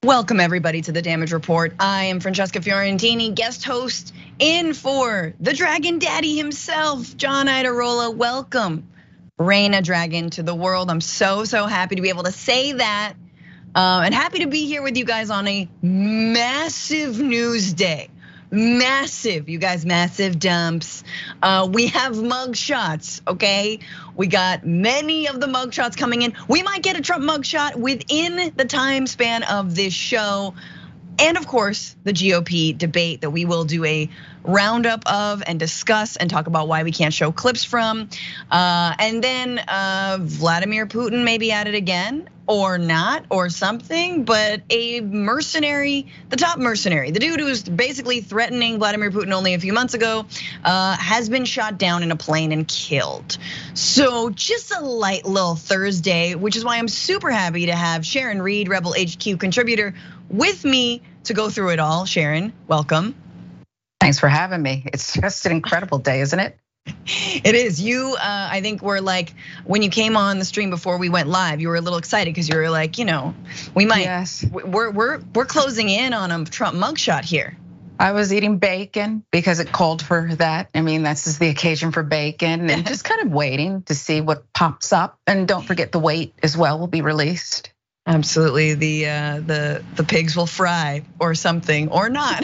Welcome everybody to the Damage Report. I am Francesca Fiorentini, guest host in for the Dragon Daddy himself, John Iadarola. Welcome, Reina Dragon, to the world. I'm so happy to be able to say that. And happy to be here with you guys on a massive news day. Massive, you guys, massive dumps. We have mugshots, okay? We got many of the mugshots coming in. We might get a Trump mugshot within the time span of this show. And of course, the GOP debate that we will do a roundup of and discuss and talk about why we can't show clips from. And then Vladimir Putin may be at it again or not or something, but a mercenary, the top mercenary, the dude who was basically threatening Vladimir Putin only a few months ago, has been shot down in a plane and killed. So just a light little Thursday, which is why I'm super happy to have Sharon Reed, Rebel HQ contributor, with me to go through it all. Sharon, welcome. Thanks for having me. It's just an incredible day, isn't it? It is. You, I think, were like, when you came on the stream before we went live, you were a little excited because you were like, we might. Yes. We're closing in on a Trump mugshot here. I was eating bacon because it called for that. I mean, this is the occasion for bacon, and just kind of waiting to see what pops up. And don't forget the weight as well will be released. Absolutely, the pigs will fry or something or not.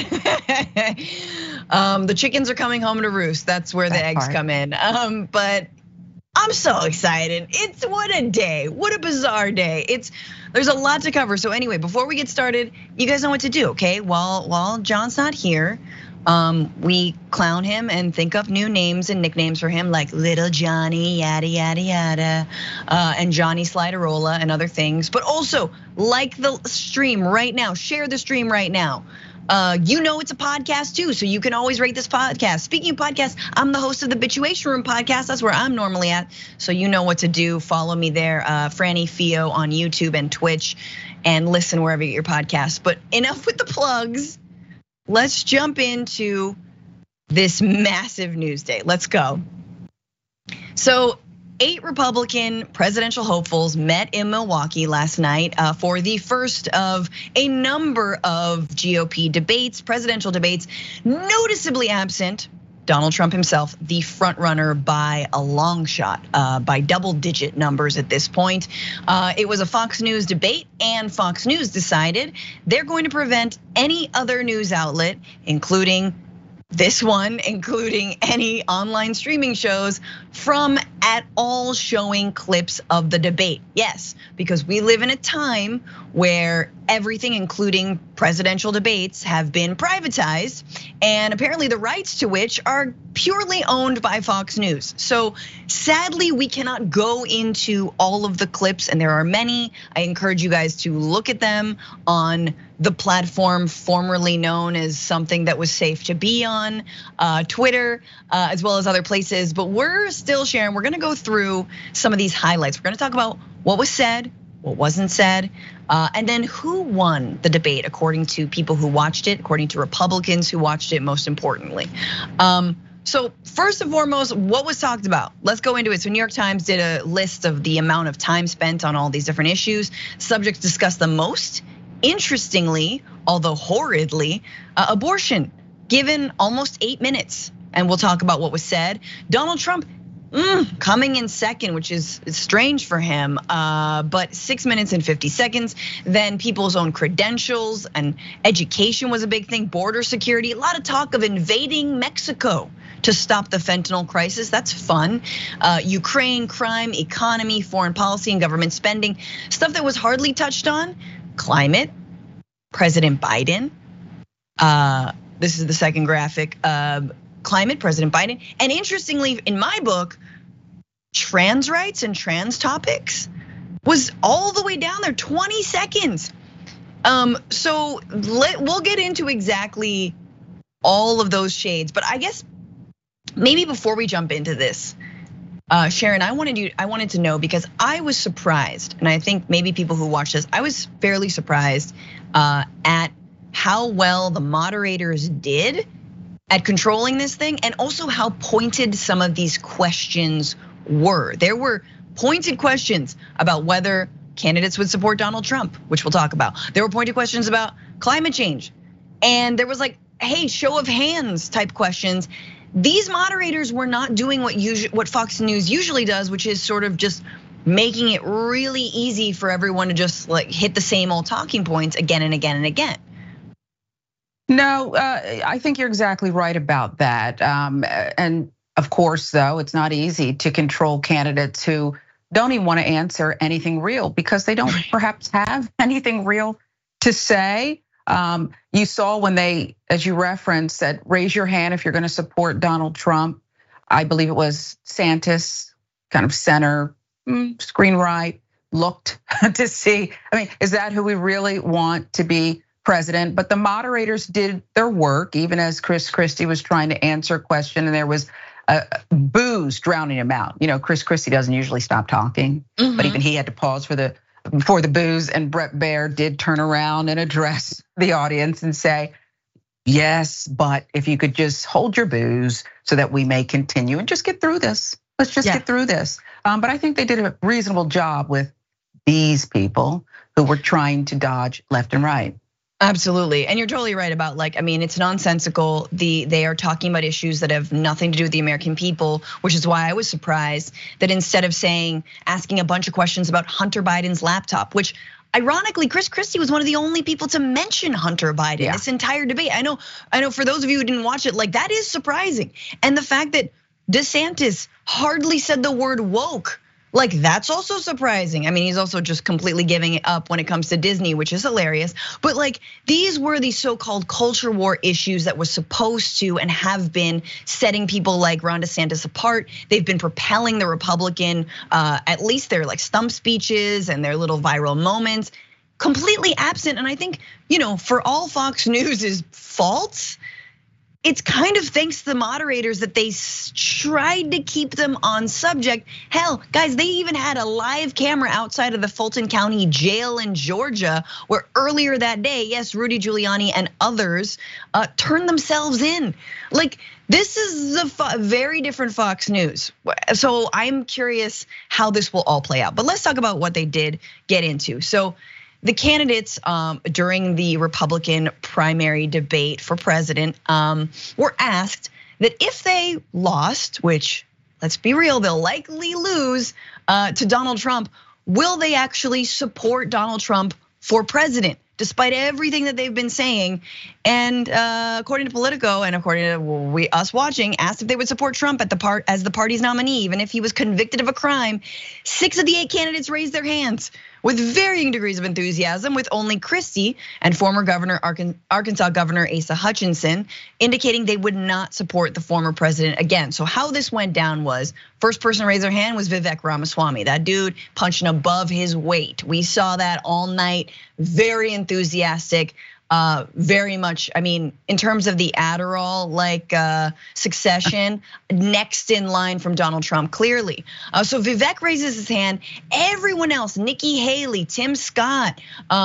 The chickens are coming home to roost. That's where the eggs come in. But I'm so excited. It's what a day, what a bizarre day. There's a lot to cover. So anyway, before we get started, you guys know what to do, okay? While John's not here, we clown him and think up new names and nicknames for him, like Little Johnny, yada yada yada, and Johnny Sliderola and other things. But also, like the stream right now, share the stream right now. It's a podcast too, so you can always rate this podcast. Speaking of podcasts, I'm the host of the Bituation Room podcast. That's where I'm normally at, so you know what to do. Follow me there, Franny Fio on YouTube and Twitch, and listen wherever you get your podcasts. But enough with the plugs. Let's jump into this massive news day. Let's go. So 8 Republican presidential hopefuls met in Milwaukee last night for the first of a number of GOP debates, presidential debates. Noticeably absent Donald Trump himself, the front runner by a long shot, by double-digit numbers at this point. It was a Fox News debate, and Fox News decided they're going to prevent any other news outlet, including this one, including any online streaming shows, from at all showing clips of the debate. Yes, because we live in a time where everything, including presidential debates, have been privatized, and apparently the rights to which are purely owned by Fox News. So sadly, we cannot go into all of the clips, and there are many. I encourage you guys to look at them on the platform formerly known as something that was safe to be on, Twitter, as well as other places. But we're still sharing, we're gonna go through some of these highlights. We're gonna talk about what was said, what wasn't said, and then who won the debate according to people who watched it, according to Republicans who watched it, most importantly. So first and foremost, what was talked about? Let's go into it. So New York Times did a list of the amount of time spent on all these different issues. Subjects discussed the most. Interestingly, although horridly, abortion, given almost 8 minutes. And we'll talk about what was said. Donald Trump coming in second, which is strange for him, but 6 minutes and 50 seconds. Then people's own credentials and education was a big thing. Border security, a lot of talk of invading Mexico to stop the fentanyl crisis. That's fun. Ukraine, crime, economy, foreign policy, and government spending. Stuff that was hardly touched on. Climate, President Biden. This is the second graphic. Climate, President Biden. And interestingly, in my book, trans rights and trans topics was all the way down there, 20 seconds. So we'll get into exactly all of those shades. But I guess maybe before we jump into this, Sharon, I wanted to know, because I was surprised, and I think maybe people who watch this, I was fairly surprised at how well the moderators did at controlling this thing, and also how pointed some of these questions were. There were pointed questions about whether candidates would support Donald Trump, which we'll talk about. There were pointed questions about climate change. And there was like, hey, show of hands type questions. These moderators were not doing what Fox News usually does, which is sort of just making it really easy for everyone to just like hit the same old talking points again and again and again. No, I think you're exactly right about that. And of course, though, it's not easy to control candidates who don't even want to answer anything real because they don't perhaps have anything real to say. You saw when they, as you referenced, said, raise your hand if you're going to support Donald Trump. I believe it was Santis, kind of center, screen right, looked to see, I mean, is that who we really want to be president? But the moderators did their work, even as Chris Christie was trying to answer a question and there was boos drowning him out. You know, Chris Christie doesn't usually stop talking, but even he had to pause before the boos, and Bret Baier did turn around and address the audience and say, yes, but if you could just hold your boos so that we may continue and just get through this. Let's just get through this. But I think they did a reasonable job with these people who were trying to dodge left and right. Absolutely, and you're totally right about like, I mean, it's nonsensical. They are talking about issues that have nothing to do with the American people, which is why I was surprised that instead of asking a bunch of questions about Hunter Biden's laptop, which ironically, Chris Christie was one of the only people to mention Hunter Biden this entire debate. I know for those of you who didn't watch it, like that is surprising. And the fact that DeSantis hardly said the word woke, like that's also surprising. I mean, he's also just completely giving it up when it comes to Disney, which is hilarious. But like these were the so-called culture war issues that was supposed to and have been setting people like Ron DeSantis apart. They've been propelling the Republican, at least their like stump speeches and their little viral moments, completely absent. And I think, for all Fox News's faults, it's kind of thanks to the moderators that they tried to keep them on subject. Hell, guys, they even had a live camera outside of the Fulton County Jail in Georgia, where earlier that day, yes, Rudy Giuliani and others turned themselves in. Like, this is a very different Fox News. So I'm curious how this will all play out. But let's talk about what they did get into. So the candidates during the Republican primary debate for president were asked that if they lost, which let's be real, they'll likely lose to Donald Trump, will they actually support Donald Trump for president? Despite everything that they've been saying, and according to Politico and according to us watching, asked if they would support Trump as the party's nominee, even if he was convicted of a crime. 6 of the 8 candidates raised their hands with varying degrees of enthusiasm, with only Christie and former Arkansas Governor Asa Hutchinson indicating they would not support the former president again. So how this went down was, first person to raise their hand was Vivek Ramaswamy. That dude punching above his weight. We saw that all night, very enthusiastic. Very much, I mean, in terms of the Adderall, like succession, next in line from Donald Trump, clearly. So Vivek raises his hand. Everyone else, Nikki Haley, Tim Scott,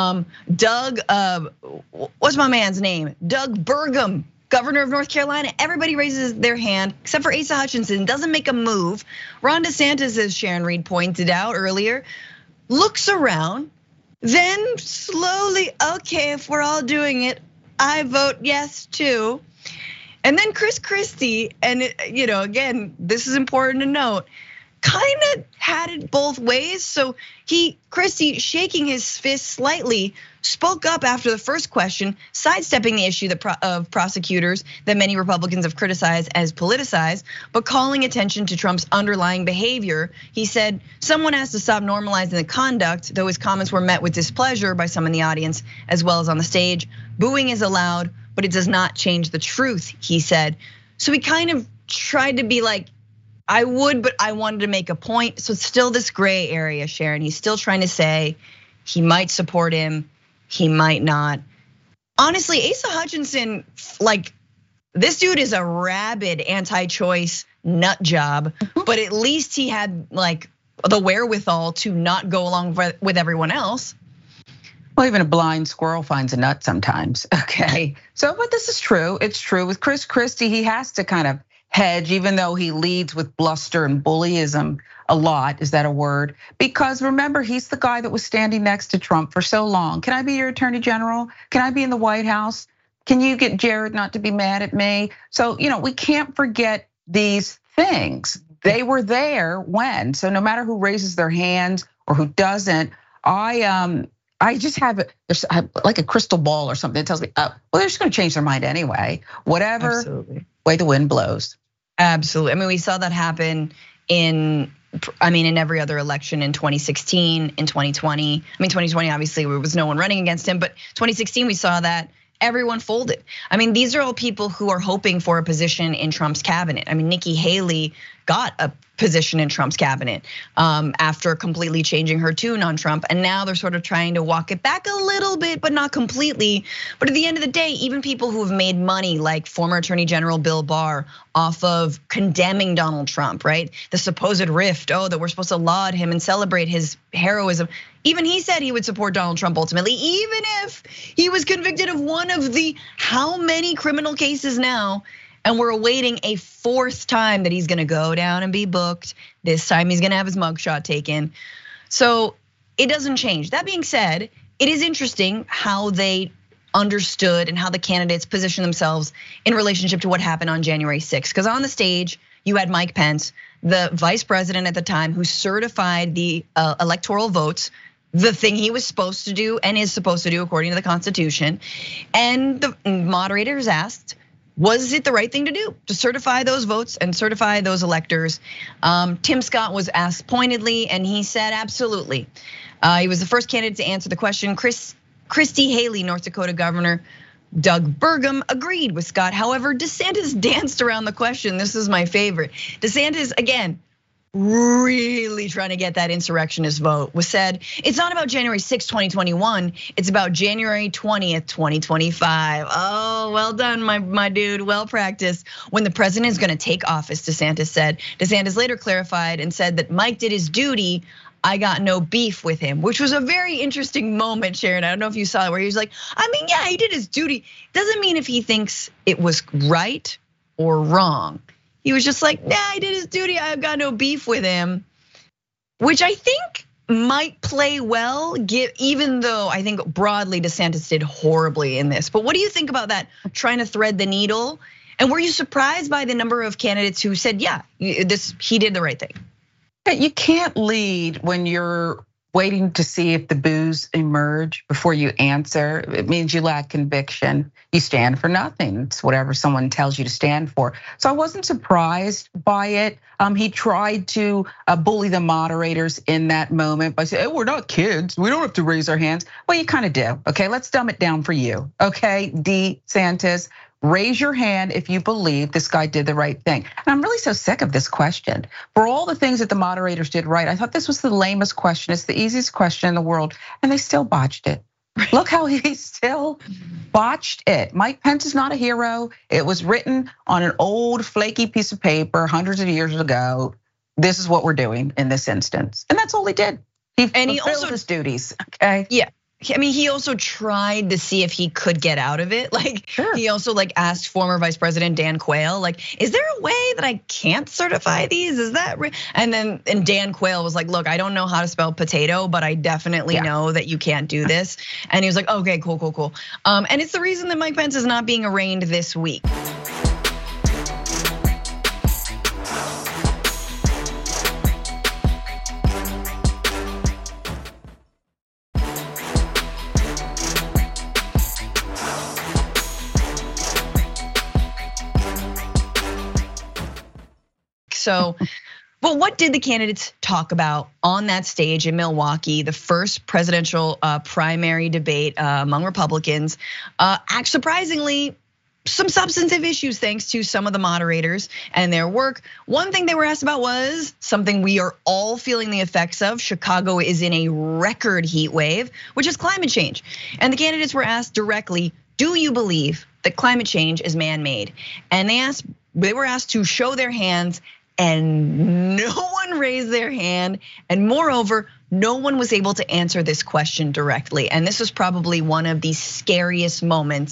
Doug, what's my man's name? Doug Burgum, governor of North Carolina. Everybody raises their hand, except for Asa Hutchinson, doesn't make a move. Ron DeSantis, as Sharon Reed pointed out earlier, looks around. Then slowly, okay, if we're all doing it, I vote yes too. And then Chris Christie, and again, this is important to note, kind of had it both ways. So Christie, shaking his fist slightly, spoke up after the first question, sidestepping the issue of prosecutors that many Republicans have criticized as politicized, but calling attention to Trump's underlying behavior. He said someone has to stop normalizing the conduct, though his comments were met with displeasure by some in the audience as well as on the stage. Booing is allowed, but it does not change the truth, he said. So he kind of tried to be like, I would, but I wanted to make a point. So it's still this gray area, Sharon. He's still trying to say he might support him, he might not. Honestly, Asa Hutchinson, like this dude is a rabid anti-choice nut job, but at least he had like the wherewithal to not go along with everyone else. Well, even a blind squirrel finds a nut sometimes, okay? So, but this is true, it's true. With Chris Christie, he has to kind of hedge, even though he leads with bluster and bullyism. a lot. Is that a word? Because remember, he's the guy that was standing next to Trump for so long. Can I be your attorney general? Can I be in the White House? Can you get Jared not to be mad at me? So, we can't forget these things. They were there when, so no matter who raises their hands or who doesn't, I just have like a crystal ball or something that tells me, well, they're just gonna change their mind anyway. Whatever way the wind blows. Absolutely. I mean, we saw that happen in every other election in 2016, in 2020. 2020, obviously, there was no one running against him, but 2016, we saw that everyone folded. These are all people who are hoping for a position in Trump's cabinet. Nikki Haley got a position in Trump's cabinet after completely changing her tune on Trump. And now they're sort of trying to walk it back a little bit, but not completely. But at the end of the day, even people who have made money, like former Attorney General Bill Barr, off of condemning Donald Trump, right? The supposed rift, that we're supposed to laud him and celebrate his heroism. Even he said he would support Donald Trump ultimately, even if he was convicted of one of the how many criminal cases now. And we're awaiting a fourth time that he's gonna go down and be booked. This time he's gonna have his mugshot taken. So it doesn't change. That being said, it is interesting how they understood and how the candidates position themselves in relationship to what happened on January 6th. Because on the stage, you had Mike Pence, the vice president at the time, who certified the electoral votes, the thing he was supposed to do and is supposed to do according to the Constitution. And the moderators asked, was it the right thing to do to certify those votes and certify those electors? Tim Scott was asked pointedly, and he said absolutely. He was the first candidate to answer the question. Christy Haley, North Dakota Governor Doug Burgum, agreed with Scott. However, DeSantis danced around the question. This is my favorite. DeSantis, again, really trying to get that insurrectionist vote, was said, it's not about January 6, 2021, it's about January 20th, 2025. Oh, well done, my dude, well practiced. When the president is gonna take office, DeSantis said. DeSantis later clarified and said that Mike did his duty, I got no beef with him, which was a very interesting moment, Sharon. I don't know if you saw it, where he was like, yeah, he did his duty. Doesn't mean if he thinks it was right or wrong. He was just like, nah, he did his duty, I've got no beef with him, which I think might play well, even though I think broadly DeSantis did horribly in this. But what do you think about that, trying to thread the needle? And were you surprised by the number of candidates who said, yeah, he did the right thing? You can't lead when you're waiting to see if the boos emerge before you answer. It means you lack conviction. You stand for nothing. It's whatever someone tells you to stand for. So I wasn't surprised by it. He tried to bully the moderators in that moment by saying, we're not kids, we don't have to raise our hands. Well, you kind of do, okay? Let's dumb it down for you, okay, DeSantis. Raise your hand if you believe this guy did the right thing. And I'm really so sick of this question. For all the things that the moderators did right, I thought this was the lamest question. It's the easiest question in the world, and they still botched it. Look how he still botched it. Mike Pence is not a hero. It was written on an old flaky piece of paper hundreds of years ago. This is what we're doing in this instance. And that's all he did. He fulfilled his duties, okay? Yeah. He also tried to see if he could get out of it. He also asked former Vice President Dan Quayle, is there a way that I can't certify these? Is that right? And Dan Quayle was like, look, I don't know how to spell potato, but I definitely know that you can't do this. And he was like, okay, cool. And it's the reason that Mike Pence is not being arraigned this week. So, but what did the candidates talk about on that stage in Milwaukee, the first presidential primary debate among Republicans? Surprisingly, some substantive issues thanks to some of the moderators and their work. One thing they were asked about was something we are all feeling the effects of. Chicago is in a record heat wave, which is climate change. And the candidates were asked directly, do you believe that climate change is man-made? And they were asked to show their hands, and no one raised their hand. And moreover, no one was able to answer this question directly. And this was probably one of the scariest moments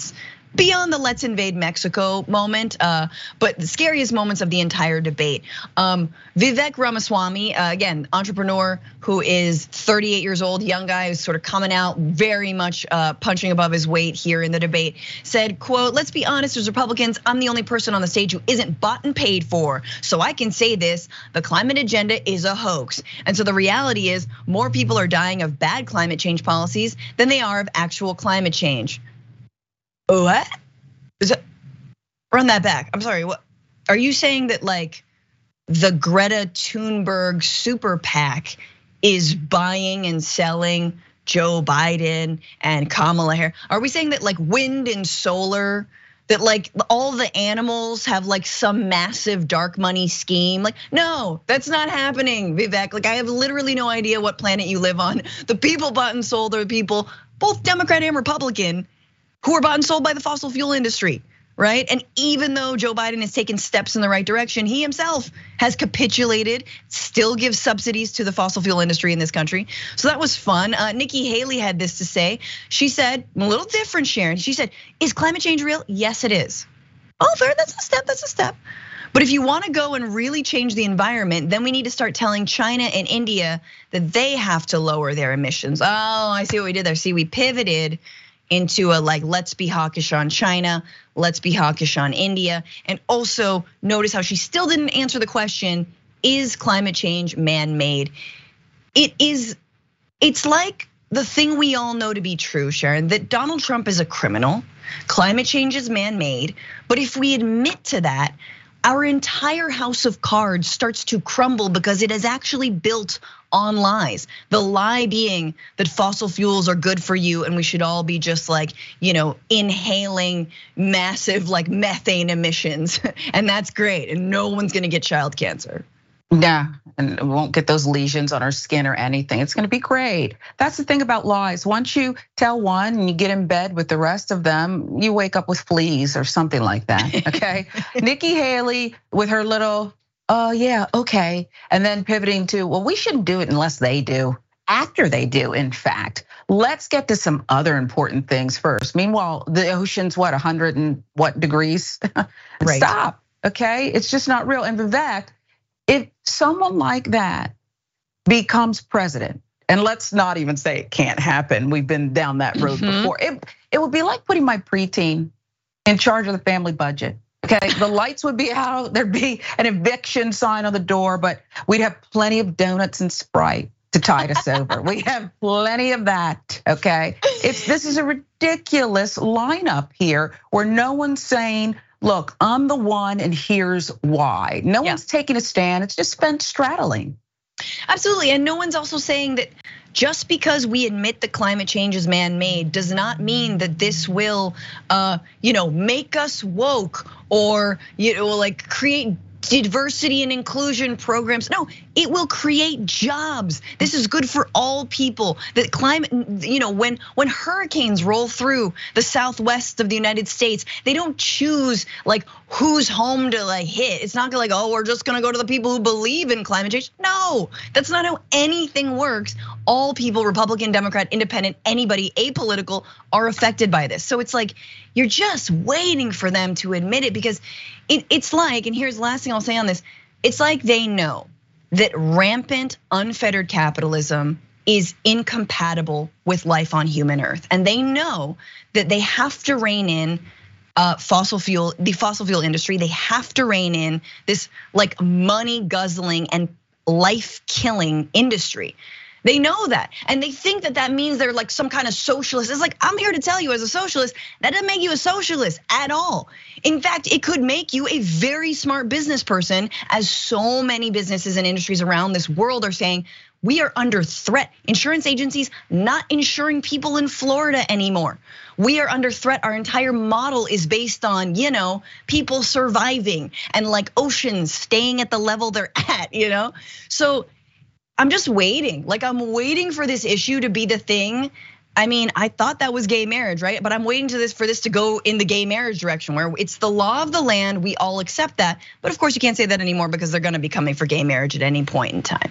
beyond the let's invade Mexico moment, but the scariest moments of the entire debate. Vivek Ramaswamy, again, entrepreneur who is 38 years old, young guy who's sort of coming out very much punching above his weight here in the debate, said, quote, let's be honest, as Republicans, I'm the only person on the stage who isn't bought and paid for. So I can say this, the climate agenda is a hoax. And so the reality is more people are dying of bad climate change policies than they are of actual climate change. What? Run that back. I'm sorry. What are you saying that like the Greta Thunberg super PAC is buying and selling Joe Biden and Kamala Harris? Are we saying that like wind and solar, that like all the animals have like some massive dark money scheme? Like, no, that's not happening, Vivek. Like I have literally no idea what planet you live on. The people bought and sold are people, both Democrat and Republican, who are bought and sold by the fossil fuel industry, right? And even though Joe Biden has taken steps in the right direction, he himself has capitulated, still gives subsidies to the fossil fuel industry in this country. So that was fun. Nikki Haley had this to say. She said, a little different, Sharon. She said, is climate change real? Yes, it is. Oh, fair, that's a step. But if you wanna go and really change the environment, then we need to start telling China and India that they have to lower their emissions. Oh, I see what we did there. See, we pivoted into a like, let's be hawkish on China, let's be hawkish on India. And also notice how she still didn't answer the question, is climate change man-made? It's like the thing we all know to be true, Sharon, that Donald Trump is a criminal, climate change is man-made. But if we admit to that, our entire house of cards starts to crumble because it is actually built on lies. The lie being that fossil fuels are good for you and we should all be just like, inhaling massive like methane emissions. And that's great. And no one's gonna get child cancer. Yeah, and we won't get those lesions on our skin or anything. It's gonna be great. That's the thing about lies. Once you tell one and you get in bed with the rest of them, you wake up with fleas or something like that, okay? Nikki Haley with her little, oh yeah, okay. And then pivoting to, well, we shouldn't do it unless they do, after they do, in fact. Let's get to some other important things first. Meanwhile, the ocean's what, 100 and what degrees? Right. Stop, okay? It's just not real. And Vivek, if someone like that becomes president, and let's not even say it can't happen, we've been down that road before. It would be like putting my preteen in charge of the family budget. Okay, the lights would be out, there'd be an eviction sign on the door, but we'd have plenty of donuts and Sprite to tide us over. We have plenty of that, okay? This is a ridiculous lineup here where no one's saying, look, I'm the one and here's why. No one's taking a stand, it's just been straddling. Absolutely, and no one's also saying that just because we admit that climate change is man-made does not mean that this will, make us woke or like create diversity and inclusion programs. No, it will create jobs. This is good for all people. That climate, when hurricanes roll through the southwest of the United States, they don't choose like whose home to like hit. It's not like, oh, we're just gonna go to the people who believe in climate change. No, that's not how anything works. All people, Republican, Democrat, Independent, anybody, apolitical, are affected by this. So it's like, you're just waiting for them to admit it because it's like, and here's the last thing I'll say on this, it's like they know that rampant, unfettered capitalism is incompatible with life on human Earth. And they know that they have to rein in the fossil fuel industry. They have to rein in this like money guzzling and life killing industry. They know that, and they think that that means they're like some kind of socialist. It's like, I'm here to tell you as a socialist, that doesn't make you a socialist at all. In fact, it could make you a very smart business person, as so many businesses and industries around this world are saying, we are under threat. Insurance agencies not insuring people in Florida anymore. We are under threat. Our entire model is based on, people surviving and like oceans staying at the level they're at, So I'm just waiting. Like I'm waiting for this issue to be the thing. I mean, I thought that was gay marriage, right? But I'm waiting for this to go in the gay marriage direction where it's the law of the land, we all accept that. But of course you can't say that anymore because they're gonna be coming for gay marriage at any point in time.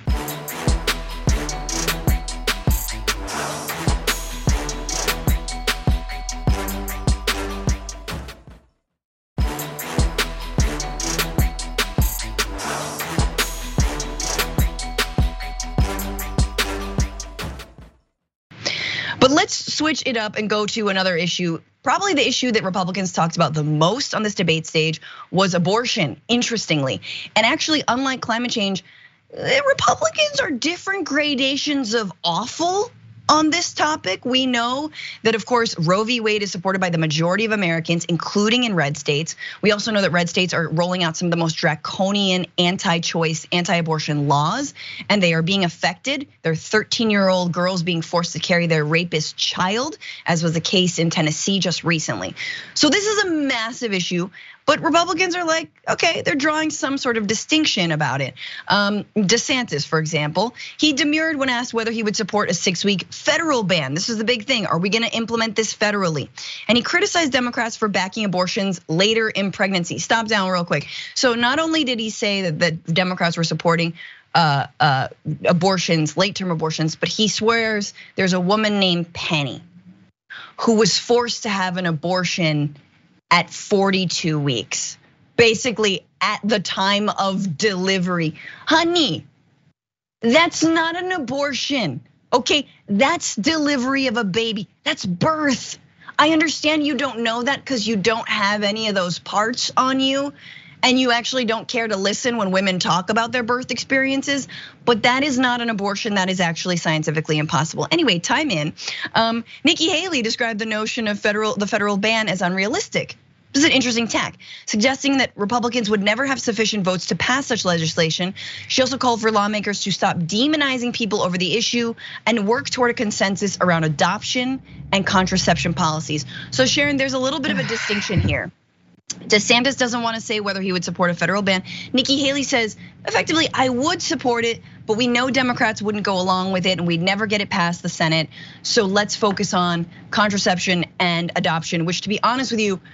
switch it up and go to another issue. Probably the issue that Republicans talked about the most on this debate stage was abortion, interestingly. And actually, unlike climate change, Republicans are different gradations of awful on this topic. We know that, of course, Roe v. Wade is supported by the majority of Americans, including in red states. We also know that red states are rolling out some of the most draconian anti-choice, anti-abortion laws, and they are being affected. There are 13-year-old girls being forced to carry their rapist child, as was the case in Tennessee just recently. So this is a massive issue. But Republicans are like, okay, they're drawing some sort of distinction about it. DeSantis, for example, he demurred when asked whether he would support a 6-week federal ban. This is the big thing. Are we gonna implement this federally? And he criticized Democrats for backing abortions later in pregnancy. Stop down real quick. So not only did he say that Democrats were supporting abortions, late-term abortions, but he swears there's a woman named Penny who was forced to have an abortion at 42 weeks, basically at the time of delivery. Honey, that's not an abortion, okay? That's delivery of a baby, that's birth. I understand you don't know that because you don't have any of those parts on you, and you actually don't care to listen when women talk about their birth experiences, but that is not an abortion. That is actually scientifically impossible. Anyway, time in. Nikki Haley described the notion of the federal ban as unrealistic. This is an interesting tack, suggesting that Republicans would never have sufficient votes to pass such legislation. She also called for lawmakers to stop demonizing people over the issue and work toward a consensus around adoption and contraception policies. So Sharon, there's a little bit of a distinction here. DeSantis doesn't want to say whether he would support a federal ban. Nikki Haley says, effectively, I would support it, but we know Democrats wouldn't go along with it and we'd never get it past the Senate. So let's focus on contraception and adoption, which, to be honest with you,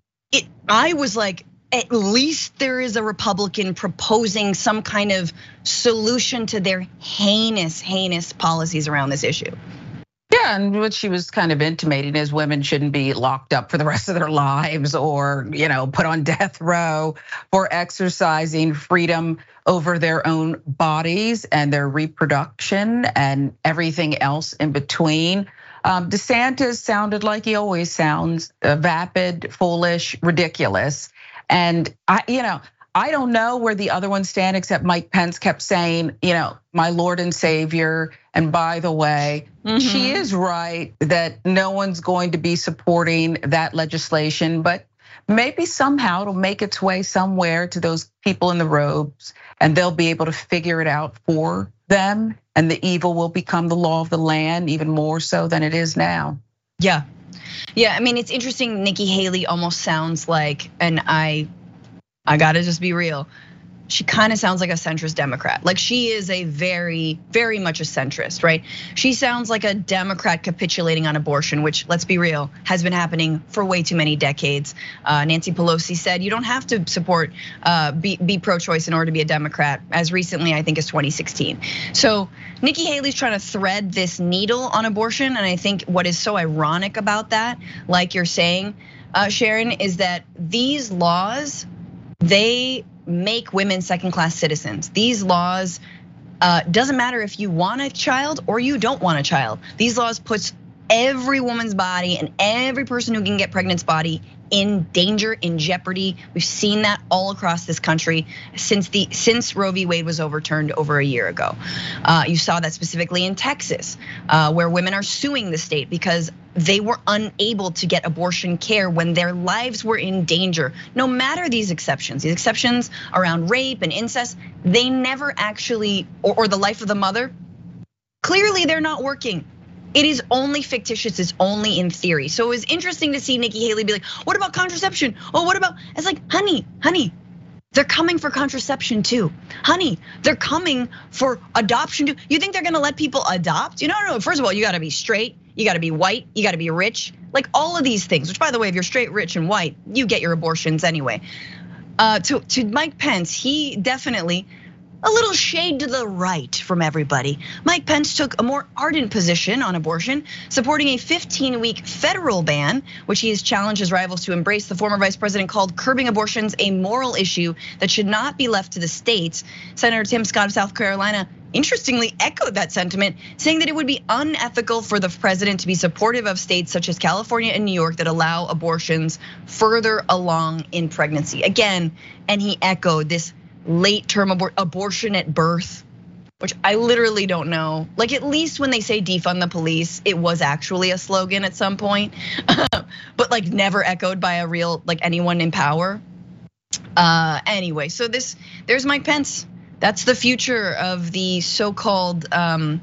I was like, at least there is a Republican proposing some kind of solution to their heinous policies around this issue. Yeah, and what she was kind of intimating is women shouldn't be locked up for the rest of their lives or, put on death row for exercising freedom over their own bodies and their reproduction and everything else in between. DeSantis sounded like he always sounds, vapid, foolish, ridiculous. And I don't know where the other ones stand, except Mike Pence kept saying, my Lord and Savior. And by the way, she is right that no one's going to be supporting that legislation, but maybe somehow it'll make its way somewhere to those people in the robes and they'll be able to figure it out for them. And the evil will become the law of the land even more so than it is now. Yeah, I mean, it's interesting. Nikki Haley almost sounds like, and I gotta just be real, she kind of sounds like a centrist Democrat. Like she is a very much a centrist, right? She sounds like a Democrat capitulating on abortion, which, let's be real, has been happening for way too many decades. Nancy Pelosi said you don't have to support, be pro-choice in order to be a Democrat, as recently, I think, as 2016. So Nikki Haley's trying to thread this needle on abortion. And I think what is so ironic about that, like you're saying, Sharon, is that these laws, they make women second-class citizens. These laws, doesn't matter if you want a child or you don't want a child. These laws puts every woman's body and every person who can get pregnant's body in danger, in jeopardy. We've seen that all across this country since Roe v. Wade was overturned over a year ago. You saw that specifically in Texas, where women are suing the state because they were unable to get abortion care when their lives were in danger. No matter these exceptions around rape and incest, they never actually, or the life of the mother, clearly they're not working. It is only fictitious, it's only in theory. So it was interesting to see Nikki Haley be like, what about contraception? Oh, what about, it's like, honey, they're coming for contraception too. Honey, they're coming for adoption too. You think they're gonna let people adopt? No, first of all, you gotta be straight, you gotta be white, you gotta be rich. Like all of these things, which by the way, if you're straight, rich, and white, you get your abortions anyway. To Mike Pence, he definitely a little shade to the right from everybody. Mike Pence took a more ardent position on abortion, supporting a 15-week federal ban, which he has challenged his rivals to embrace. The former vice president called curbing abortions a moral issue that should not be left to the states. Senator Tim Scott of South Carolina interestingly echoed that sentiment, saying that it would be unethical for the president to be supportive of states such as California and New York that allow abortions further along in pregnancy. Again, and he echoed this late term abortion at birth, which I literally don't know. Like, at least when they say defund the police, it was actually a slogan at some point, but like never echoed by a real, like, anyone in power. Anyway, so there's Mike Pence. That's the future of the so-called, like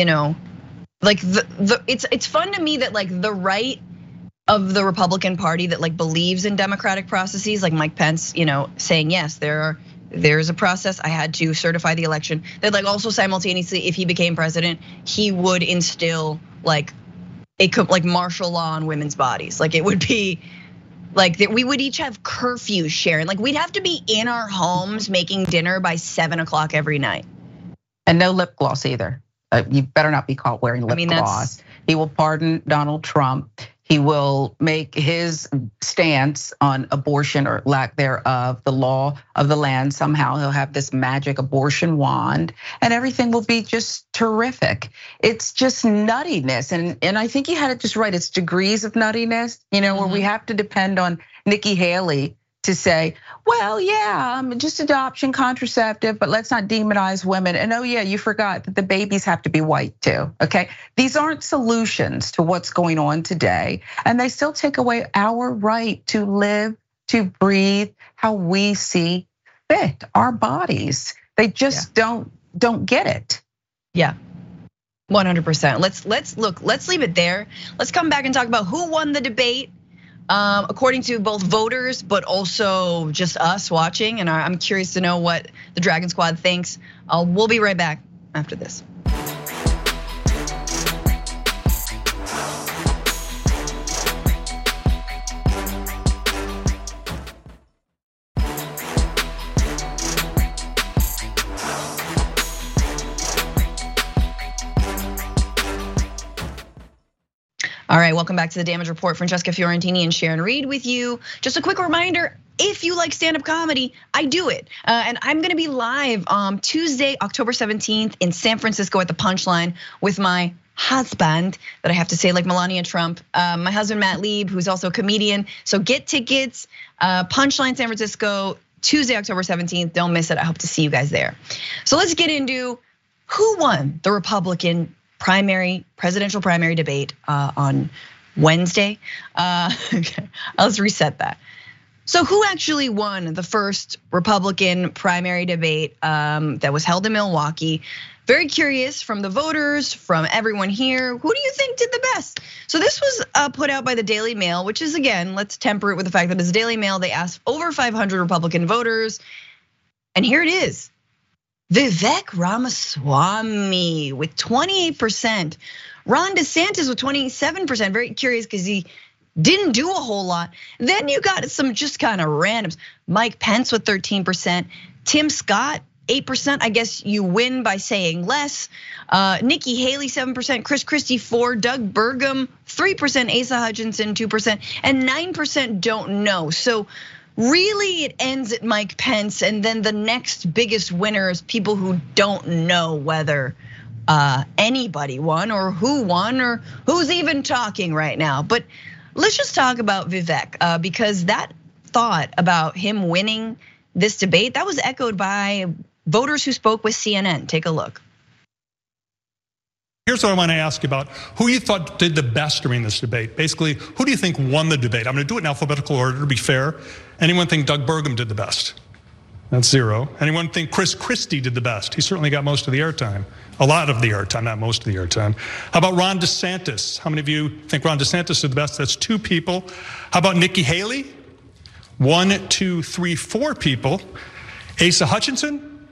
it's fun to me that like the right of the Republican Party that like believes in democratic processes, like Mike Pence, saying yes, there's a process. I had to certify the election. That like also simultaneously, if he became president, he would instill like martial law on women's bodies. Like it would be like that we would each have curfews, Sharon. Like we'd have to be in our homes making dinner by 7 o'clock every night. And no lip gloss either. You better not be caught wearing lip gloss. He will pardon Donald Trump. He will make his stance on abortion or lack thereof the law of the land. Somehow he'll have this magic abortion wand and everything will be just terrific. It's just nuttiness. And I think you had it just right. It's degrees of nuttiness, where we have to depend on Nikki Haley to say, well, yeah, just adoption, contraceptive, but let's not demonize women. And oh yeah, you forgot that the babies have to be white too, okay? These aren't solutions to what's going on today. And they still take away our right to live, to breathe, how we see fit, our bodies. They just don't get it. Yeah. 100%. Let's leave it there. Let's come back and talk about who won the debate. According to both voters, but also just us watching, and I'm curious to know what the Dragon Squad thinks. We'll be right back after this. All right, welcome back to the Damage Report. Francesca Fiorentini and Sharon Reed with you. Just a quick reminder, if you like stand-up comedy, I do it. And I'm gonna be live Tuesday, October 17th in San Francisco at the Punchline with my husband, that I have to say like Melania Trump, my husband Matt Lieb, who's also a comedian. So get tickets, Punchline San Francisco, Tuesday, October 17th. Don't miss it. I hope to see you guys there. So let's get into who won the Republican presidential primary debate on Wednesday. Okay, let's reset that. So who actually won the first Republican primary debate that was held in Milwaukee? Very curious from the voters, from everyone here. Who do you think did the best? So this was put out by the Daily Mail, which is, again, let's temper it with the fact that it's Daily Mail. They asked over 500 Republican voters, and here it is. Vivek Ramaswamy with 28%. Ron DeSantis with 27%. Very curious because he didn't do a whole lot. Then you got some just kind of randoms. Mike Pence with 13%. Tim Scott, 8%. I guess you win by saying less. Nikki Haley, 7%. Chris Christie, 4%. Doug Burgum, 3%. Asa Hutchinson, 2%. And 9% don't know. So really, it ends at Mike Pence, and then the next biggest winner is people who don't know whether anybody won or who won or who's even talking right now. But let's just talk about Vivek, because that thought about him winning this debate, that was echoed by voters who spoke with CNN. Take a look. Here's what I want to ask you about. Who you thought did the best during this debate? Basically, who do you think won the debate? I'm going to do it in alphabetical order to be fair. Anyone think Doug Burgum did the best? That's 0. Anyone think Chris Christie did the best? He certainly got most of the airtime. A lot of the airtime, not most of the airtime. How about Ron DeSantis? How many of you think Ron DeSantis did the best? That's 2 people. How about Nikki Haley? 1, 2, 3, 4 people. Asa Hutchinson?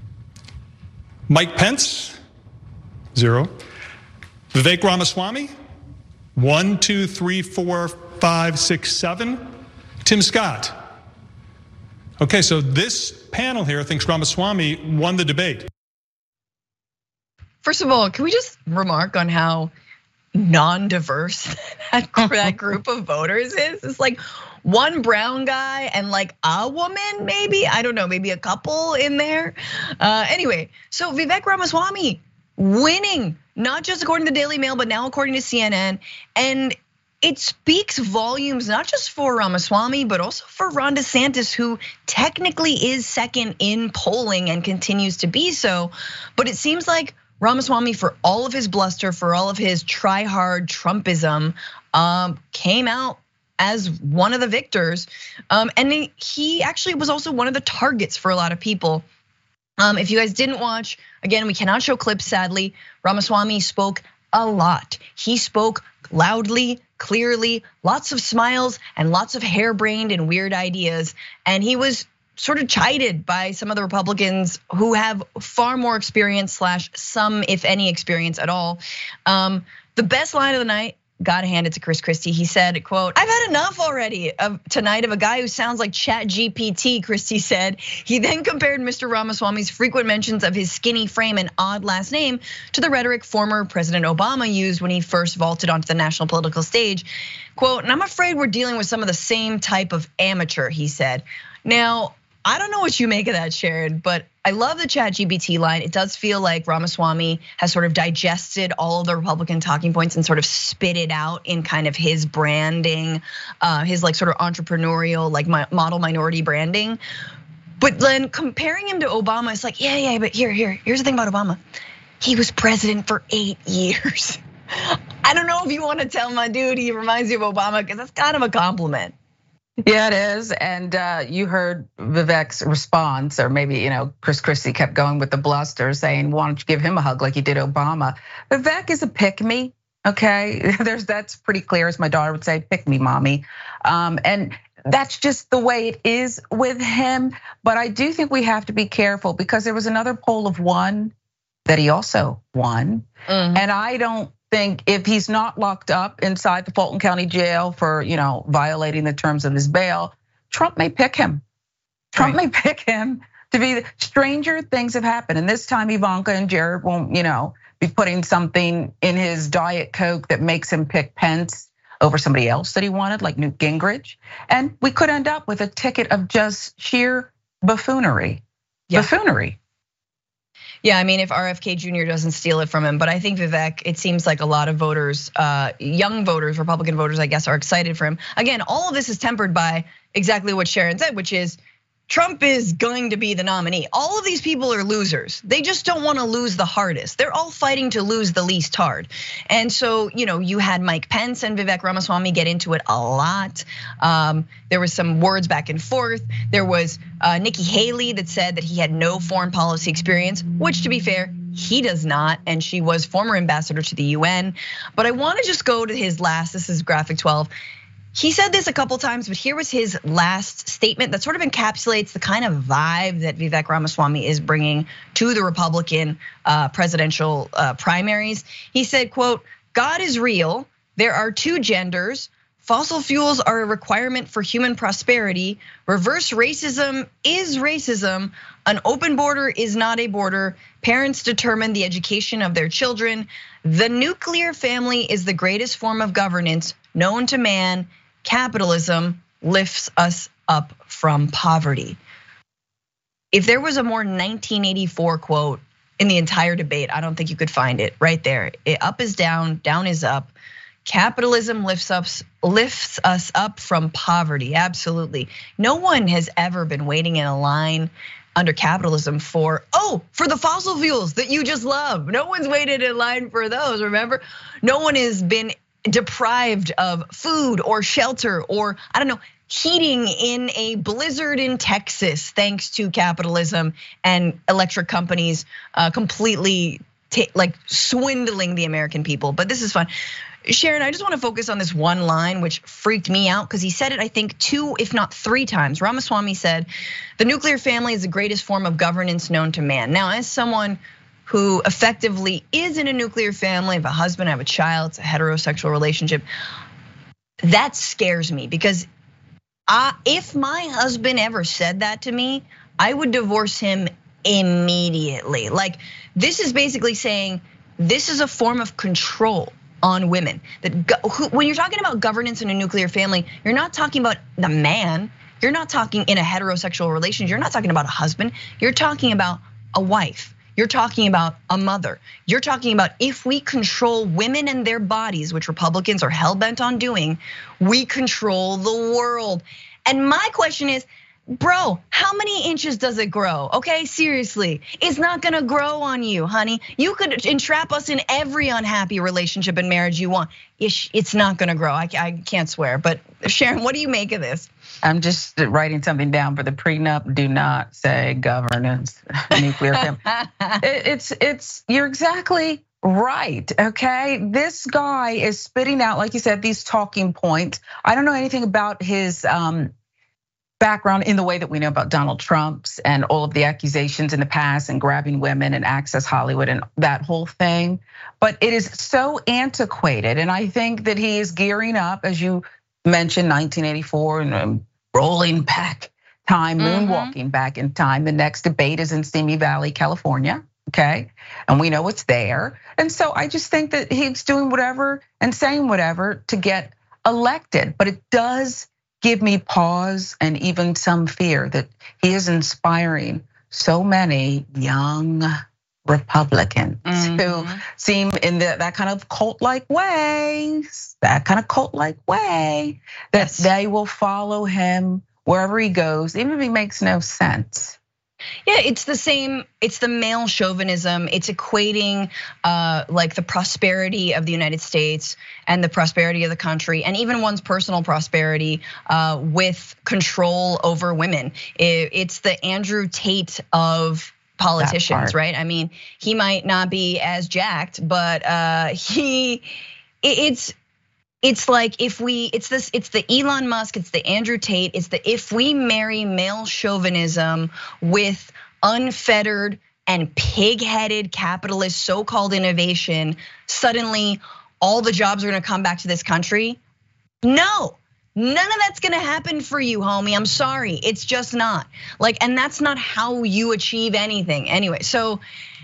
Mike Pence? 0. Vivek Ramaswamy? 1, 2, 3, 4, 5, 6, 7. Tim Scott? Okay, so this panel here thinks Ramaswamy won the debate. First of all, can we just remark on how non-diverse that group of voters is? It's like one brown guy and like a woman, maybe, I don't know, maybe a couple in there. Anyway, so Vivek Ramaswamy winning, not just according to the Daily Mail, but now according to CNN. And it speaks volumes, not just for Ramaswamy, but also for Ron DeSantis, who technically is second in polling and continues to be so. But it seems like Ramaswamy, for all of his bluster, for all of his try-hard Trumpism, came out as one of the victors. And he actually was also one of the targets for a lot of people. If you guys didn't watch, again, we cannot show clips, sadly. Ramaswamy spoke a lot. He spoke loudly, clearly, lots of smiles and lots of harebrained and weird ideas. And he was sort of chided by some of the Republicans who have far more experience / some, if any, experience at all. The best line of the night, gotta hand it to Chris Christie. He said, quote, "I've had enough already tonight of a guy who sounds like ChatGPT," Christie said. He then compared Mr. Ramaswamy's frequent mentions of his skinny frame and odd last name to the rhetoric former President Obama used when he first vaulted onto the national political stage. Quote, "And I'm afraid we're dealing with some of the same type of amateur," he said. Now, I don't know what you make of that, Sharon, but I love the ChatGPT line. It does feel like Ramaswamy has sort of digested all of the Republican talking points and sort of spit it out in kind of his branding, his like sort of entrepreneurial, like model minority branding. But then comparing him to Obama, it's like, yeah, but here's the thing about Obama. He was president for 8 years. I don't know if you want to tell my dude he reminds you of Obama, because that's kind of a compliment. Yeah, it is, and you heard Vivek's response, or maybe Chris Christie kept going with the bluster, saying, "Why don't you give him a hug like you did Obama?" Vivek is a pick me, okay? That's pretty clear, as my daughter would say, "Pick me, mommy," and that's just the way it is with him. But I do think we have to be careful, because there was another poll of 1 that he also won, and I don't think, if he's not locked up inside the Fulton County Jail for violating the terms of his bail, Trump may pick him. Trump may pick him to be. Stranger things have happened, and this time Ivanka and Jared won't be putting something in his Diet Coke that makes him pick Pence over somebody else that he wanted, like Newt Gingrich, and we could end up with a ticket of just sheer buffoonery. Buffoonery. Yeah, I mean, if RFK Jr. doesn't steal it from him, but I think Vivek, it seems like a lot of voters, young voters, Republican voters, I guess, are excited for him. Again, all of this is tempered by exactly what Sharon said, which is Trump is going to be the nominee. All of these people are losers. They just don't want to lose the hardest. They're all fighting to lose the least hard. And so, you had Mike Pence and Vivek Ramaswamy get into it a lot. There was some words back and forth. There was Nikki Haley that said that he had no foreign policy experience, which, to be fair, he does not, and she was former ambassador to the UN. But I want to just go to his last, this is graphic 12. He said this a couple times, but here was his last statement that sort of encapsulates the kind of vibe that Vivek Ramaswamy is bringing to the Republican presidential primaries. He said, quote, "God is real. There are 2 genders. Fossil fuels are a requirement for human prosperity. Reverse racism is racism. An open border is not a border. Parents determine the education of their children. The nuclear family is the greatest form of governance known to man. Capitalism lifts us up from poverty." If there was a more 1984 quote in the entire debate, I don't think you could find it. Right there. Up is down, down is up. Capitalism lifts us up from poverty. Absolutely. No one has ever been waiting in a line under capitalism for the fossil fuels that you just love. No one's waited in line for those, remember? No one has been deprived of food or shelter or, I don't know, heating in a blizzard in Texas thanks to capitalism and electric companies completely like swindling the American people. But this is fun. Sharon, I just want to focus on this one line, which freaked me out because he said it, I think, 2, if not 3 times. Ramaswamy said, "The nuclear family is the greatest form of governance known to man." Now, as someone who effectively is in a nuclear family, I have a husband, I have a child, it's a heterosexual relationship, that scares me because If my husband ever said that to me, I would divorce him immediately. Like, this is basically saying this is a form of control on women. When you're talking about governance in a nuclear family, you're not talking about the man. You're not talking in a heterosexual relationship. You're not talking about a husband. You're talking about a wife. You're talking about a mother. You're talking about if we control women and their bodies, which Republicans are hell-bent on doing, we control the world. And my question is, bro, how many inches does it grow? Okay, seriously, it's not gonna grow on you, honey. You could entrap us in every unhappy relationship and marriage you want. It's not gonna grow, I can't swear. But Sharon, what do you make of this? I'm just writing something down for the prenup. Do not say governance, nuclear family. You're exactly right, okay? This guy is spitting out, like you said, these talking points. I don't know anything about his background in the way that we know about Donald Trump's and all of the accusations in the past and grabbing women and Access Hollywood and that whole thing. But it is so antiquated. And I think that he is gearing up, as you mentioned, 1984 and rolling back time, moonwalking back in time. The next debate is in Simi Valley, California, okay? And we know it's there. And so I just think that he's doing whatever and saying whatever to get elected. But it does give me pause and even some fear that he is inspiring so many young Republicans who seem in that kind of cult-like way, that they will follow him wherever he goes, even if he makes no sense. Yeah, it's the same. It's the male chauvinism. It's equating like the prosperity of the United States and the prosperity of the country, and even one's personal prosperity with control over women. It's the Andrew Tate of politicians, right? I mean, he might not be as jacked, but it's like it's the Elon Musk, it's the Andrew Tate, it's the if we marry male chauvinism with unfettered and pig-headed capitalist so-called innovation, suddenly all the jobs are gonna come back to this country. No. None of that's gonna happen for you, homie. I'm sorry, it's just not. Like, and that's not how you achieve anything. Anyway, so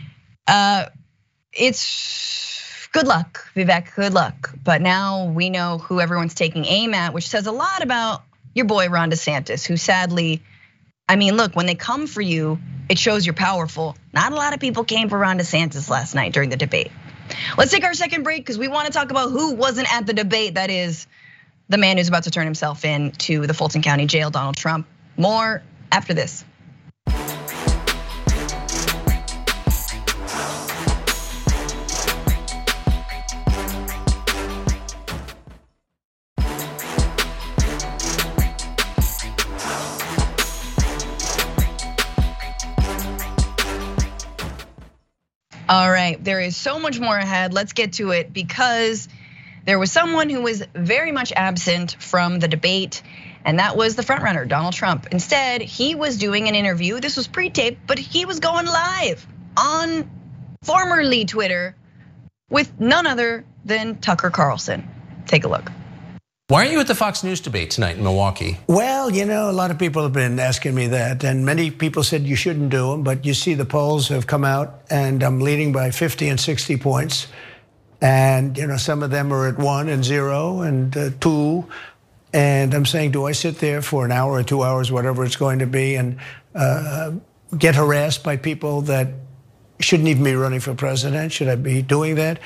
it's good luck, Vivek, good luck. But now we know who everyone's taking aim at, which says a lot about your boy Ron DeSantis, who sadly, I mean, look, when they come for you, it shows you're powerful. Not a lot of people came for Ron DeSantis last night during the debate. Let's take our second break because we want to talk about who wasn't at the debate. That is the man who's about to turn himself in to the Fulton County Jail, Donald Trump. More after this. All right, there is so much more ahead. Let's get to it because there was someone who was very much absent from the debate, and that was the frontrunner, Donald Trump. Instead, he was doing an interview. This was pre-taped, but he was going live on formerly Twitter with none other than Tucker Carlson. Take a look. Why are you at the Fox News debate tonight in Milwaukee? Well, you know, a lot of people have been asking me that, and many people said you shouldn't do them, but you see the polls have come out, and I'm leading by 50 and 60 points. And you know, some of them are at 1 and 0 and 2. And I'm saying, do I sit there for an hour or 2 hours, whatever it's going to be, and get harassed by people that shouldn't even be running for president? Should I be doing that?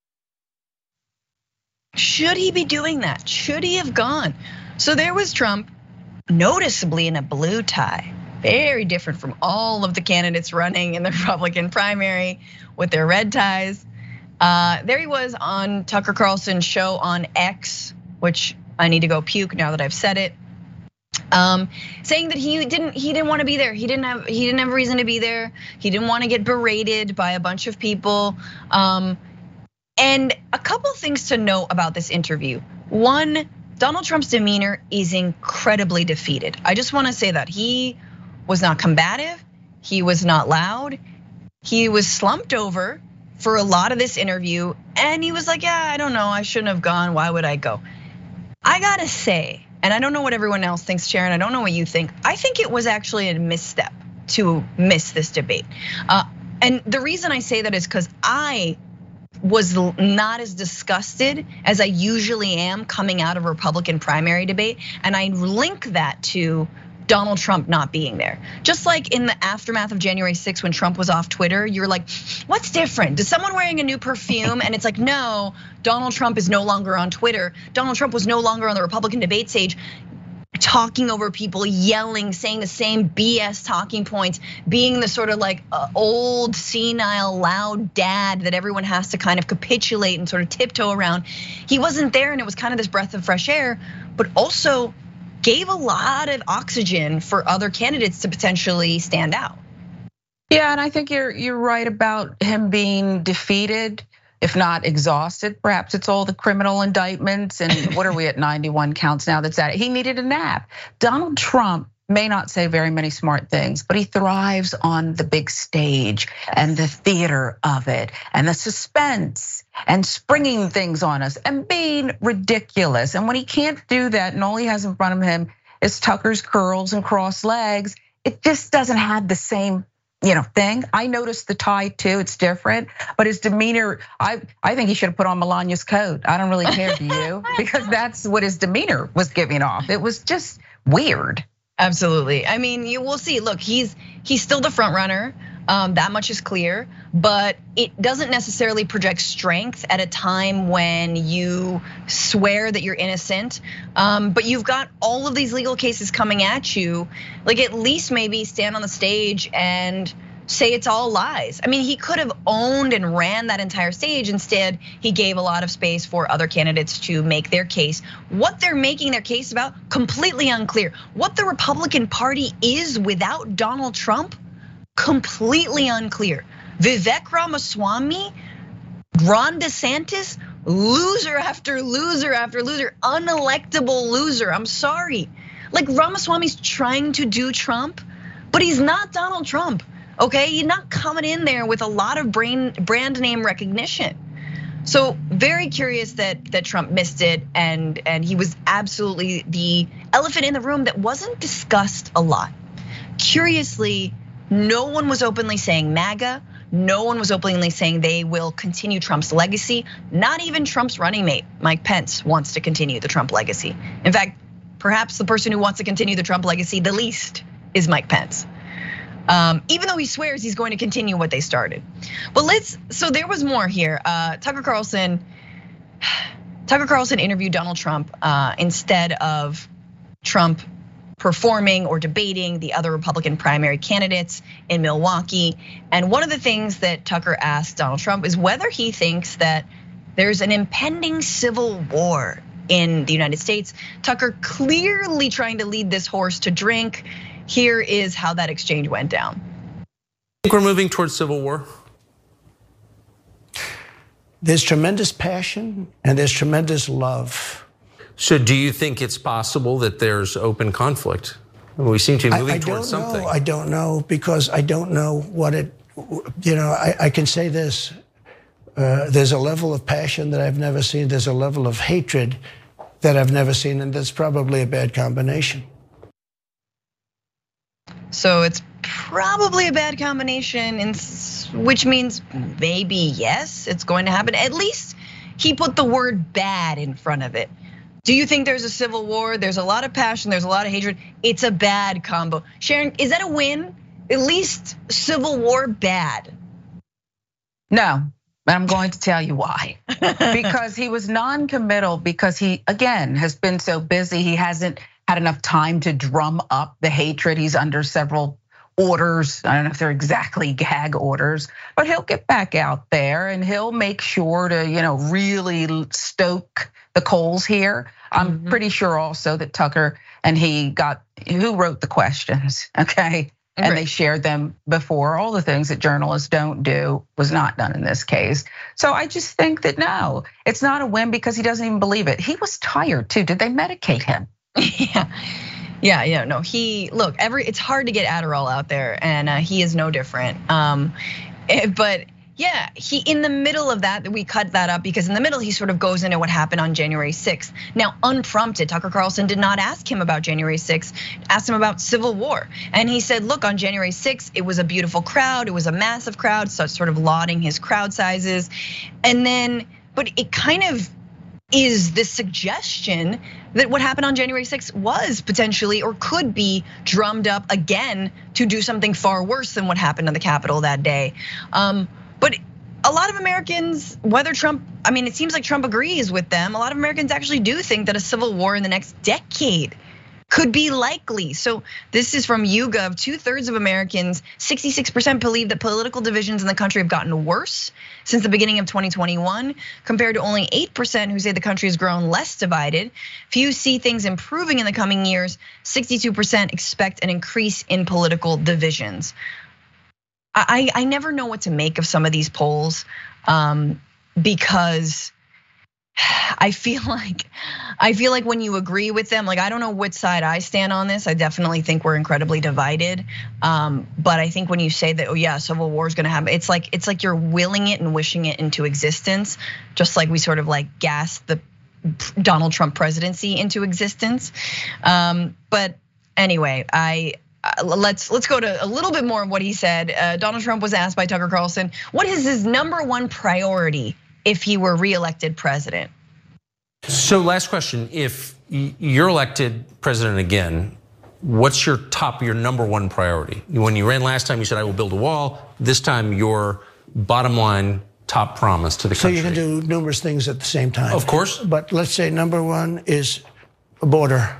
Should he be doing that? Should he have gone? So there was Trump, noticeably in a blue tie, very different from all of the candidates running in the Republican primary with their red ties. There he was on Tucker Carlson's show on X, which I need to go puke now that I've said it. Saying that he didn't want to be there. He didn't have a reason to be there. He didn't want to get berated by a bunch of people. And a couple things to know about this interview. One, Donald Trump's demeanor is incredibly defeated. I just want to say that he was not combative. He was not loud. He was slumped over for a lot of this interview. And he was like, yeah, I don't know, I shouldn't have gone, why would I go? I gotta say, and I don't know what everyone else thinks, Sharon, I don't know what you think. I think it was actually a misstep to miss this debate. And the reason I say that is because I was not as disgusted as I usually am coming out of a Republican primary debate. And I link that to Donald Trump not being there. Just like in the aftermath of January 6th when Trump was off Twitter, you're like, what's different? Is someone wearing a new perfume? And it's like, no, Donald Trump is no longer on Twitter. Donald Trump was no longer on the Republican debate stage, talking over people, yelling, saying the same BS talking points, being the sort of like old, senile, loud dad that everyone has to kind of capitulate and sort of tiptoe around. He wasn't there, and it was kind of this breath of fresh air, but also gave a lot of oxygen for other candidates to potentially stand out. Yeah, and I think you're right about him being defeated, if not exhausted. Perhaps it's all the criminal indictments, and what are we at 91 counts now? That's at it. He needed a nap. Donald Trump may not say very many smart things, but he thrives on the big stage and the theater of it and the suspense and springing things on us and being ridiculous. And when he can't do that and all he has in front of him is Tucker's curls and crossed legs, it just doesn't have the same thing. I noticed the tie too, it's different, but his demeanor, I think he should have put on Melania's coat. I don't really care, do you? Because that's what his demeanor was giving off. It was just weird. Absolutely. I mean, you will see. Look, he's still the front runner. That much is clear, but it doesn't necessarily project strength at a time when you swear that you're innocent. But you've got all of these legal cases coming at you. Like, at least maybe stand on the stage and say it's all lies. I mean, he could have owned and ran that entire stage. Instead, he gave a lot of space for other candidates to make their case. What they're making their case about, completely unclear. What the Republican Party is without Donald Trump, completely unclear. Vivek Ramaswamy, Ron DeSantis, loser after loser after loser, unelectable loser. I'm sorry. Like, Ramaswamy's trying to do Trump, but he's not Donald Trump. Okay, he's not coming in there with a lot of brand name recognition. So very curious that Trump missed it, and he was absolutely the elephant in the room that wasn't discussed a lot. Curiously, no one was openly saying MAGA. No one was openly saying they will continue Trump's legacy. Not even Trump's running mate, Mike Pence, wants to continue the Trump legacy. In fact, perhaps the person who wants to continue the Trump legacy the least is Mike Pence. Even though he swears he's going to continue what they started. But so there was more here. Tucker Carlson interviewed Donald Trump instead of Trump performing or debating the other Republican primary candidates in Milwaukee. And one of the things that Tucker asked Donald Trump is whether he thinks that there's an impending civil war in the United States. Tucker clearly trying to lead this horse to drink. Here is how that exchange went down. I think we're moving towards civil war. There's tremendous passion and there's tremendous love. So do you think it's possible that there's open conflict? We seem to be moving towards something. I don't know, because I don't know what it, I can say this. There's a level of passion that I've never seen. There's a level of hatred that I've never seen, and that's probably a bad combination. So it's probably a bad combination, which means maybe yes, it's going to happen. At least he put the word bad in front of it. Do you think there's a civil war? There's a lot of passion, there's a lot of hatred. It's a bad combo. Sharon, is that a win? At least civil war bad? No, but I'm going to tell you why. Because he was non-committal, because he, again, has been so busy. He hasn't had enough time to drum up the hatred. He's under several orders. I don't know if they're exactly gag orders, but he'll get back out there and he'll make sure to, really stoke the coals here. I'm pretty sure also that Tucker and who wrote the questions, okay? And they shared them before. All the things that journalists don't do was not done in this case. So I just think that no, it's not a win because he doesn't even believe it. He was tired too. Did they medicate him? Yeah, no, it's hard to get Adderall out there, and he is no different. But Yeah, he in the middle of that, we cut that up because in the middle he sort of goes into what happened on January 6th. Now, unprompted, Tucker Carlson did not ask him about January 6th, asked him about civil war. And he said, look, on January 6th, it was a beautiful crowd, it was a massive crowd, so sort of lauding his crowd sizes. And then, but it kind of is this suggestion that what happened on January 6th was potentially or could be drummed up again to do something far worse than what happened in the Capitol that day. But a lot of Americans, whether Trump, I mean, it seems like Trump agrees with them. A lot of Americans actually do think that a civil war in the next decade could be likely. So this is from YouGov. 2/3 of Americans, 66% believe that political divisions in the country have gotten worse since the beginning of 2021, compared to only 8% who say the country has grown less divided. Few see things improving in the coming years. 62% expect an increase in political divisions. I never know what to make of some of these polls because I feel like when you agree with them, like I don't know which side I stand on this. I definitely think we're incredibly divided. But I think when you say that, oh yeah, civil war is gonna happen, it's like you're willing it and wishing it into existence, just like we sort of like gassed the Donald Trump presidency into existence. But anyway, let's go to a little bit more of what he said. Donald Trump was asked by Tucker Carlson, what is his number 1 priority if he were reelected president? So last question, if you're elected president again, what's your number 1 priority? When you ran last time, you said, I will build a wall. This time, your bottom line top promise to the country. So you can do numerous things at the same time. Of course. But let's say number 1 is a border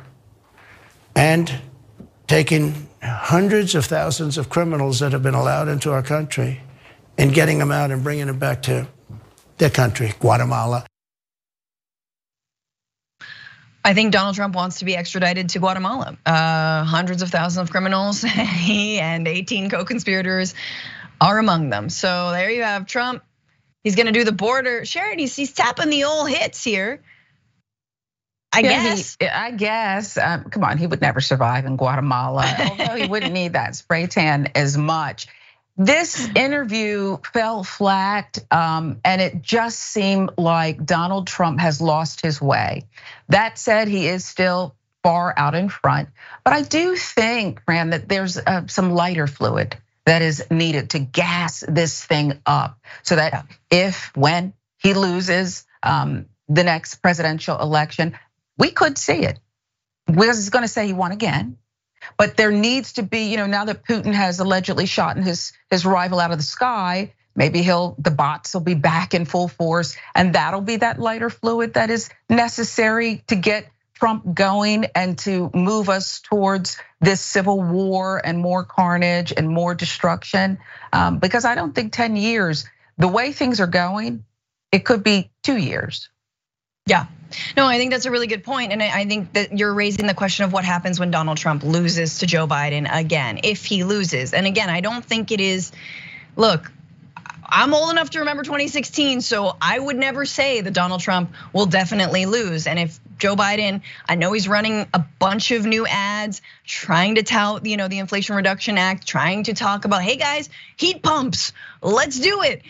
and taking hundreds of thousands of criminals that have been allowed into our country and getting them out and bringing them back to their country, Guatemala. I think Donald Trump wants to be extradited to Guatemala. Hundreds of thousands of criminals, he and 18 co-conspirators are among them. So there you have Trump. He's gonna do the border. Sharon, he's tapping the old hits here. I guess. Come on, he would never survive in Guatemala, although he wouldn't need that spray tan as much. This interview fell flat, and it just seemed like Donald Trump has lost his way. That said, he is still far out in front, but I do think, Fran, that there's some lighter fluid that is needed to gas this thing up, so that when he loses the next presidential election, we could see it. Because he's gonna say he won again. But there needs to be, now that Putin has allegedly shot his rival out of the sky, maybe the bots will be back in full force, and that'll be that lighter fluid that is necessary to get Trump going and to move us towards this civil war and more carnage and more destruction. Because I don't think 10 years, the way things are going, it could be 2 years. Yeah, no, I think that's a really good point. And I think that you're raising the question of what happens when Donald Trump loses to Joe Biden again, if he loses. And again, I don't think it is, look, I'm old enough to remember 2016, so I would never say that Donald Trump will definitely lose. And if Joe Biden, I know he's running a bunch of new ads, trying to tout, the Inflation Reduction Act, trying to talk about, hey guys, heat pumps, let's do it.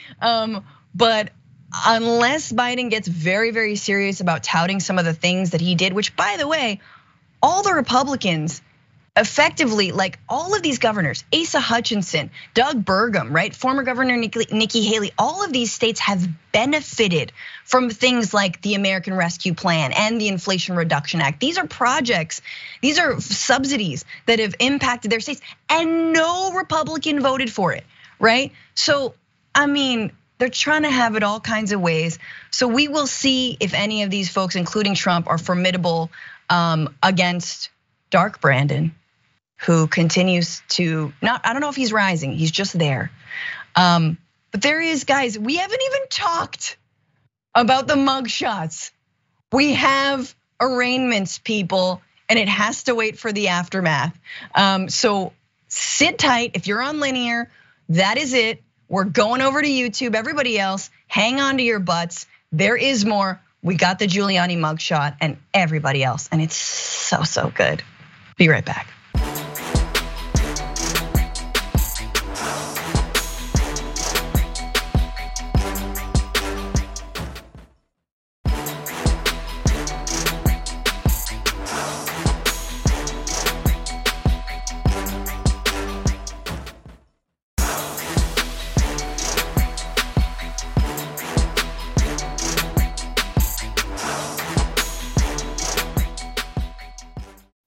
But unless Biden gets very, very serious about touting some of the things that he did, which by the way, all the Republicans effectively, like all of these governors, Asa Hutchinson, Doug Burgum, right? Former Governor Nikki Haley, all of these states have benefited from things like the American Rescue Plan and the Inflation Reduction Act. These are projects, these are subsidies that have impacted their states, and no Republican voted for it, right? So, I mean, they're trying to have it all kinds of ways. So we will see if any of these folks, including Trump, are formidable against Dark Brandon, who continues to I don't know if he's rising, he's just there. But there is, guys, we haven't even talked about the mugshots. We have arraignments, people, and it has to wait for the aftermath. So sit tight, if you're on linear, that is it. We're going over to YouTube. Everybody else, hang on to your butts. There is more. We got the Giuliani mugshot and everybody else, and it's so good. Be right back.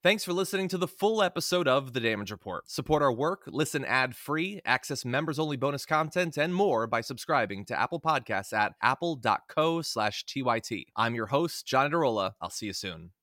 Thanks for listening to the full episode of The Damage Report. Support our work, listen ad-free, access members-only bonus content, and more by subscribing to Apple Podcasts at apple.co/TYT. I'm your host, John Adarola. I'll see you soon.